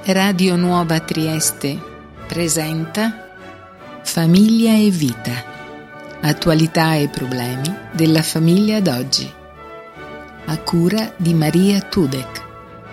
Radio Nuova Trieste presenta Famiglia e Vita. Attualità e problemi della famiglia d'oggi. A cura di Maria Tudek.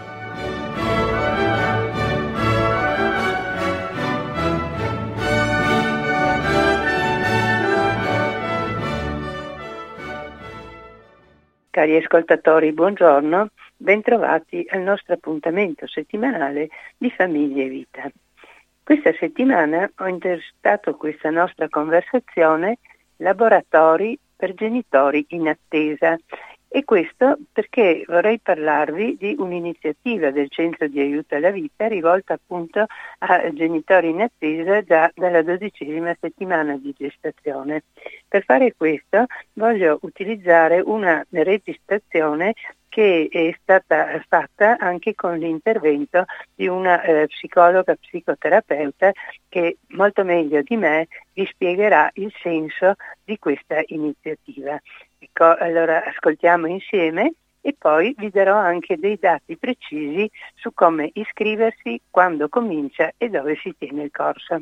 Cari ascoltatori, buongiorno, bentrovati al nostro appuntamento settimanale di Famiglia e Vita. Questa settimana ho intestato questa nostra conversazione laboratori per genitori in attesa, e questo perché vorrei parlarvi di un'iniziativa del Centro di Aiuto alla Vita rivolta appunto a genitori in attesa già dalla 12ª settimana di gestazione. Per fare questo voglio utilizzare una registrazione che è stata fatta anche con l'intervento di una psicologa psicoterapeuta che molto meglio di me vi spiegherà il senso di questa iniziativa. Ecco, allora ascoltiamo insieme e poi vi darò anche dei dati precisi su come iscriversi, quando comincia e dove si tiene il corso.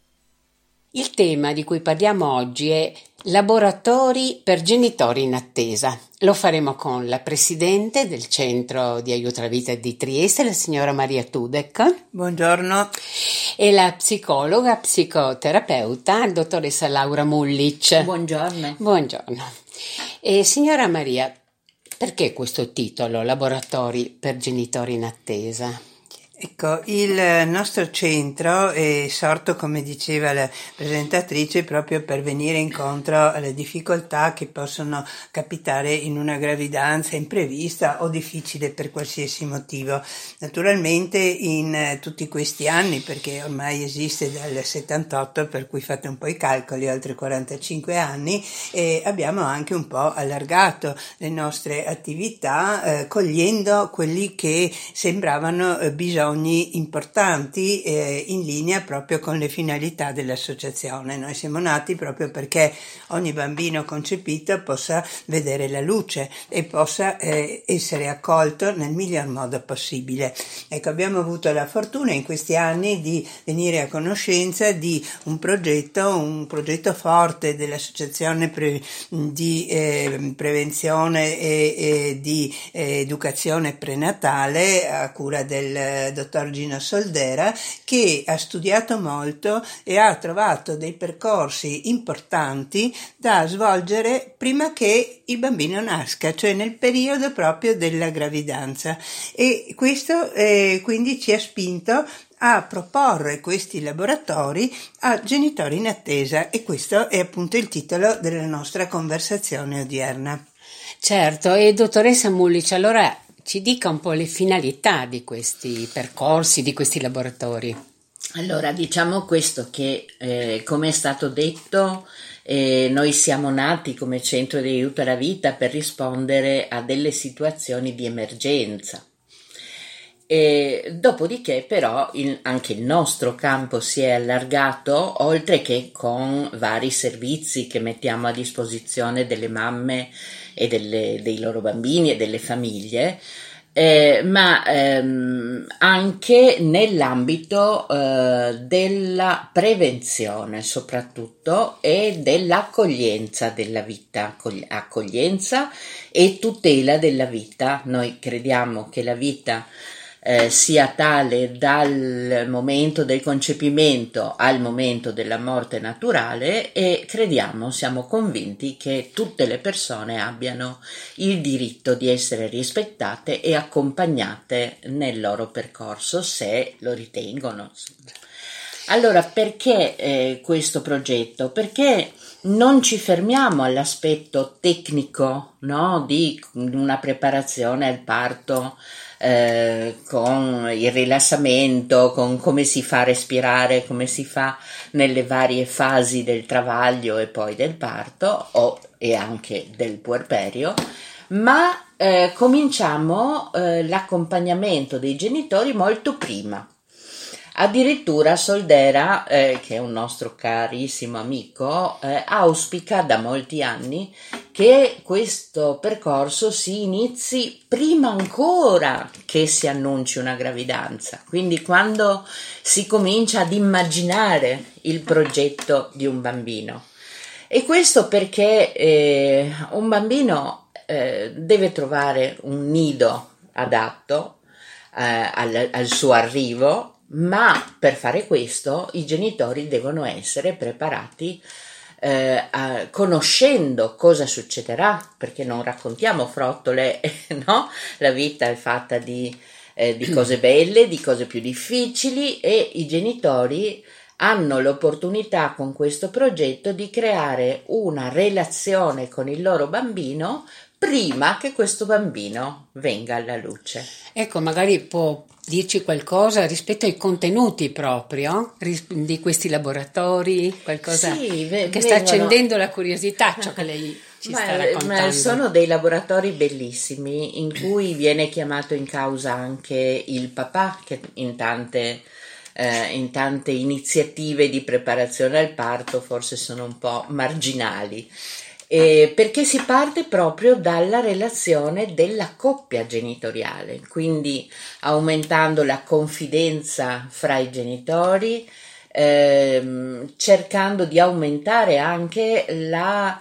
Il tema di cui parliamo oggi è laboratori per genitori in attesa. Lo faremo con la presidente del Centro di Aiuto alla Vita di Trieste, la signora Maria Tudek. Buongiorno. E la psicologa, psicoterapeuta, dottoressa Laura Mullic. Buongiorno. Buongiorno. Signora Maria, perché questo titolo, Laboratori per genitori in attesa? Ecco, il nostro centro è sorto, come diceva la presentatrice, proprio per venire incontro alle difficoltà che possono capitare in una gravidanza imprevista o difficile per qualsiasi motivo. Naturalmente in tutti questi anni, perché ormai esiste dal 78, per cui fate un po' i calcoli, oltre 45 anni, abbiamo anche un po' allargato le nostre attività, cogliendo quelli che sembravano bisogni importanti in linea proprio con le finalità dell'associazione. Noi siamo nati proprio perché ogni bambino concepito possa vedere la luce e possa essere accolto nel miglior modo possibile. Ecco, abbiamo avuto la fortuna in questi anni di venire a conoscenza di un progetto forte dell'associazione di prevenzione e di educazione prenatale a cura del dottor Gino Soldera, che ha studiato molto e ha trovato dei percorsi importanti da svolgere prima che il bambino nasca, cioè nel periodo proprio della gravidanza, e questo quindi ci ha spinto a proporre questi laboratori a genitori in attesa, e questo è appunto il titolo della nostra conversazione odierna. Certo, e dottoressa Mullic, allora ci dica un po' le finalità di questi percorsi, di questi laboratori. Allora, diciamo questo, che come è stato detto, noi siamo nati come Centro di Aiuto alla Vita per rispondere a delle situazioni di emergenza. Dopodiché però anche il nostro campo si è allargato, oltre che con vari servizi che mettiamo a disposizione delle mamme e dei loro bambini e delle famiglie, ma anche nell'ambito della prevenzione soprattutto, e dell'accoglienza della vita, accoglienza e tutela della vita. Noi crediamo che la vita sia tale dal momento del concepimento al momento della morte naturale, e siamo convinti che tutte le persone abbiano il diritto di essere rispettate e accompagnate nel loro percorso, se lo ritengono. Allora, perché questo progetto? Perché non ci fermiamo all'aspetto tecnico, no? Di una preparazione al parto, con il rilassamento, con come si fa a respirare, come si fa nelle varie fasi del travaglio e poi del parto e anche del puerperio, ma cominciamo l'accompagnamento dei genitori molto prima. Addirittura Soldera, che è un nostro carissimo amico, auspica da molti anni che questo percorso si inizi prima ancora che si annunci una gravidanza, quindi quando si comincia ad immaginare il progetto di un bambino. E questo perché un bambino deve trovare un nido adatto al suo arrivo, ma per fare questo i genitori devono essere preparati conoscendo cosa succederà, perché non raccontiamo frottole, no? La vita è fatta di cose belle, di cose più difficili, e i genitori hanno l'opportunità con questo progetto di creare una relazione con il loro bambino prima che questo bambino venga alla luce. Ecco, magari può dirci qualcosa rispetto ai contenuti proprio di questi laboratori, qualcosa che sta accendendo la curiosità, ciò che lei ci sta raccontando. Sono dei laboratori bellissimi in cui viene chiamato in causa anche il papà, che in tante iniziative di preparazione al parto forse sono un po' marginali. Perché si parte proprio dalla relazione della coppia genitoriale, quindi aumentando la confidenza fra i genitori, cercando di aumentare anche la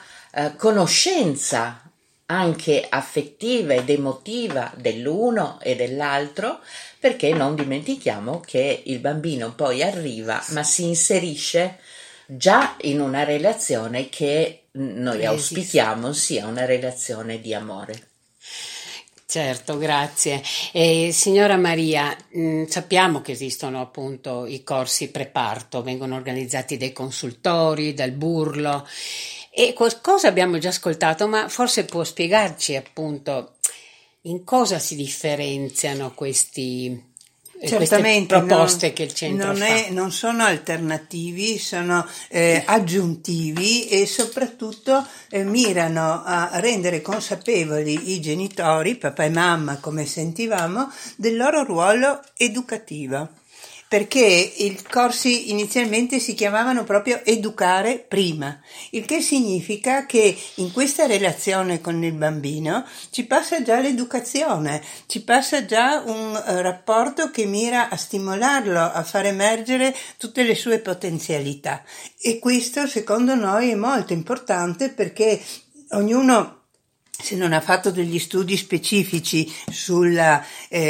conoscenza anche affettiva ed emotiva dell'uno e dell'altro, perché non dimentichiamo che il bambino poi arriva, ma si inserisce già in una relazione che noi auspichiamo sia una relazione di amore. Certo, grazie. Signora Maria, sappiamo che esistono appunto i corsi preparto, vengono organizzati dai consultori, dal Burlo, e qualcosa abbiamo già ascoltato, ma forse può spiegarci appunto in cosa si differenziano queste proposte che il centro fa. Non sono alternativi, sono aggiuntivi, e soprattutto mirano a rendere consapevoli i genitori, papà e mamma come sentivamo, del loro ruolo educativo. Perché i corsi inizialmente si chiamavano proprio Educare Prima, il che significa che in questa relazione con il bambino ci passa già l'educazione, ci passa già un rapporto che mira a stimolarlo, a far emergere tutte le sue potenzialità. E questo secondo noi è molto importante, perché ognuno, se non ha fatto degli studi specifici sulla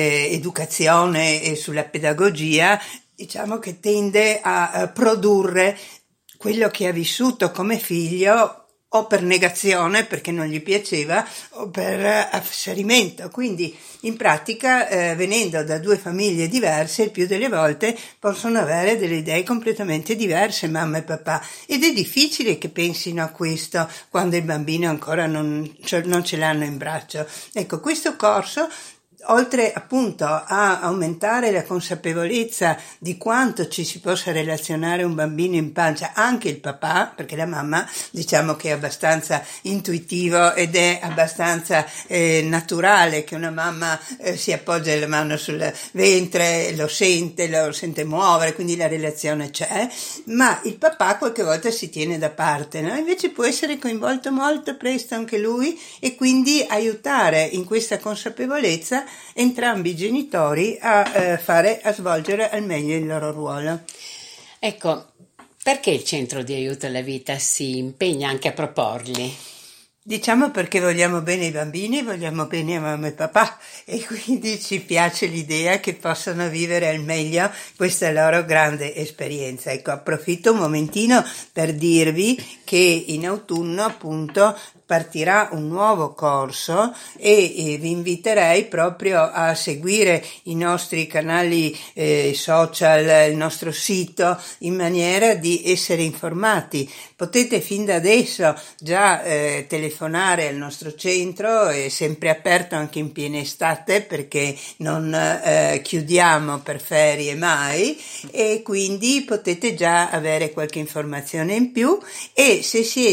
educazione e sulla pedagogia, diciamo che tende a produrre quello che ha vissuto come figlio, o per negazione perché non gli piaceva, o per afferimento. Quindi in pratica, venendo da due famiglie diverse, il più delle volte possono avere delle idee completamente diverse, mamma e papà, ed è difficile che pensino a questo quando il bambino ancora non ce l'hanno in braccio. Ecco, questo corso, oltre appunto a aumentare la consapevolezza di quanto ci si possa relazionare un bambino in pancia, anche il papà, perché la mamma diciamo che è abbastanza intuitivo ed è abbastanza naturale che una mamma si appoggia la mano sul ventre, lo sente muovere, quindi la relazione c'è, ma il papà qualche volta si tiene da parte, no? Invece può essere coinvolto molto presto anche lui, e quindi aiutare in questa consapevolezza entrambi i genitori a svolgere al meglio il loro ruolo. Ecco, perché il Centro di Aiuto alla Vita si impegna anche a proporli? Diciamo perché vogliamo bene ai bambini, vogliamo bene a mamma e papà, e quindi ci piace l'idea che possano vivere al meglio questa loro grande esperienza. Ecco, approfitto un momentino per dirvi che in autunno appunto partirà un nuovo corso, e vi inviterei proprio a seguire i nostri canali social, il nostro sito, in maniera di essere informati. Potete fin da adesso già telefonare al nostro centro, è sempre aperto anche in piena estate perché non chiudiamo per ferie mai, e quindi potete già avere qualche informazione in più. E se siete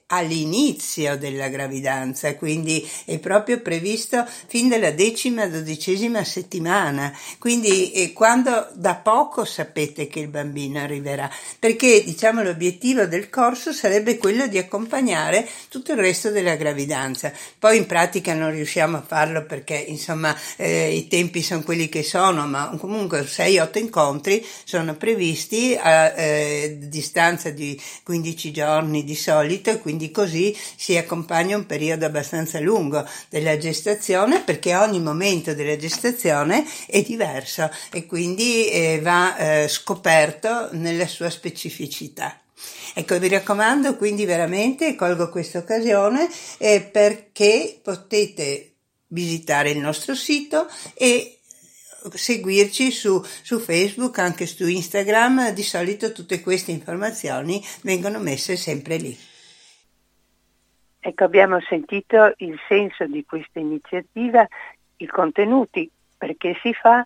all'inizio della gravidanza, quindi è proprio previsto fin dalla 10ª-12ª settimana, quindi quando da poco sapete che il bambino arriverà, perché diciamo l'obiettivo del corso sarebbe quello di accompagnare tutto il resto della gravidanza. Poi in pratica non riusciamo a farlo perché insomma i tempi sono quelli che sono, ma comunque 6-8 incontri sono previsti a distanza di 15 giorni di solito, e quindi così si accompagna un periodo abbastanza lungo della gestazione, perché ogni momento della gestazione è diverso e quindi va scoperto nella sua specificità. Ecco, vi raccomando quindi veramente, colgo questa occasione perché potete visitare il nostro sito e seguirci su Facebook, anche su Instagram. Di solito tutte queste informazioni vengono messe sempre lì. Ecco, abbiamo sentito il senso di questa iniziativa, i contenuti, perché si fa,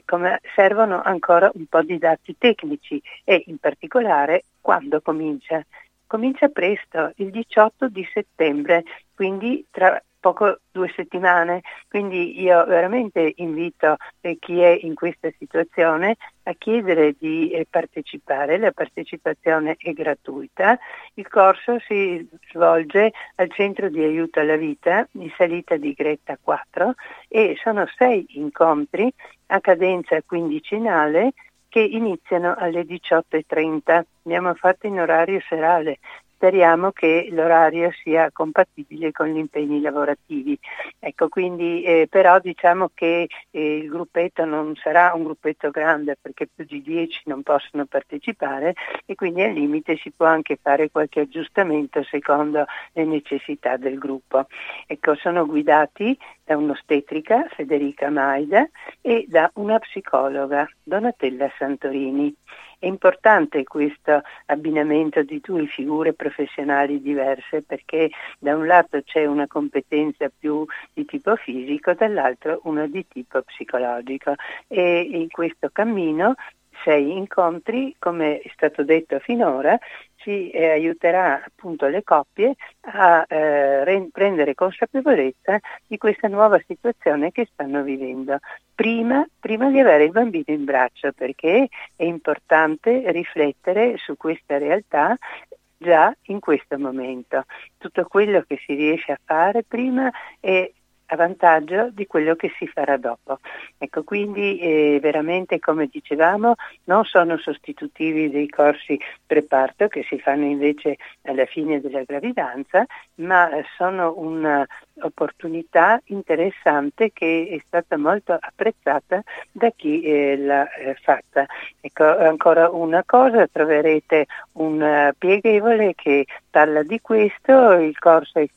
servono ancora un po' di dati tecnici e in particolare quando comincia. Comincia presto, il 18 di settembre, quindi tra poco 2 settimane, quindi io veramente invito chi è in questa situazione a chiedere di partecipare. La partecipazione è gratuita. Il corso si svolge al Centro di Aiuto alla Vita in salita di Gretta 4 e sono 6 incontri a cadenza quindicinale che iniziano alle 18:30. Abbiamo fatto in orario serale. Speriamo che l'orario sia compatibile con gli impegni lavorativi. Ecco, quindi però diciamo che il gruppetto non sarà un gruppetto grande, perché più di 10 non possono partecipare e quindi al limite si può anche fare qualche aggiustamento secondo le necessità del gruppo. Ecco, sono guidati da un'ostetrica, Federica Maida, e da una psicologa, Donatella Santorini. È importante questo abbinamento di 2 figure professionali diverse, perché da un lato c'è una competenza più di tipo fisico, dall'altro una di tipo psicologico, e in questo cammino 6 incontri, come è stato detto finora, ci aiuterà appunto le coppie a prendere consapevolezza di questa nuova situazione che stanno vivendo prima di avere il bambino in braccio, perché è importante riflettere su questa realtà già in questo momento. Tutto quello che si riesce a fare prima è a vantaggio di quello che si farà dopo. Ecco, quindi veramente, come dicevamo, non sono sostitutivi dei corsi preparto che si fanno invece alla fine della gravidanza, ma sono un'opportunità interessante che è stata molto apprezzata da chi l'ha fatta. Ecco, ancora una cosa, troverete un pieghevole che parla di questo. Il corso è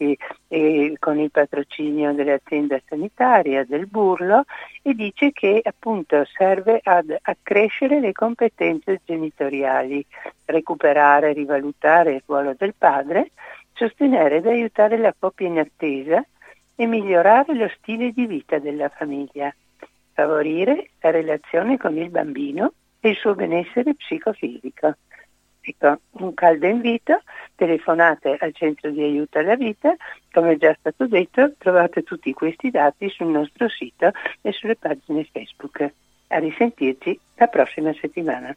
con il patrocinio dell'azienda sanitaria del Burlo, e dice che appunto serve ad accrescere le competenze genitoriali, recuperare, rivalutare il ruolo del padre, sostenere ed aiutare la coppia in attesa e migliorare lo stile di vita della famiglia, favorire la relazione con il bambino e il suo benessere psicofisico. Ecco, un caldo invito, telefonate al Centro di Aiuto alla Vita, come già stato detto trovate tutti questi dati sul nostro sito e sulle pagine Facebook. A risentirci la prossima settimana.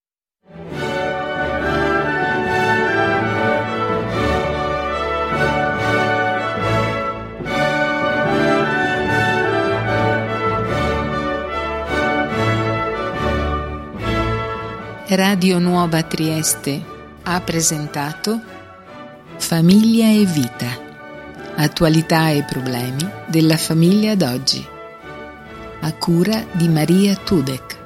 Radio Nuova Trieste ha presentato Famiglia e Vita, attualità e problemi della famiglia d'oggi, a cura di Maria Tudek.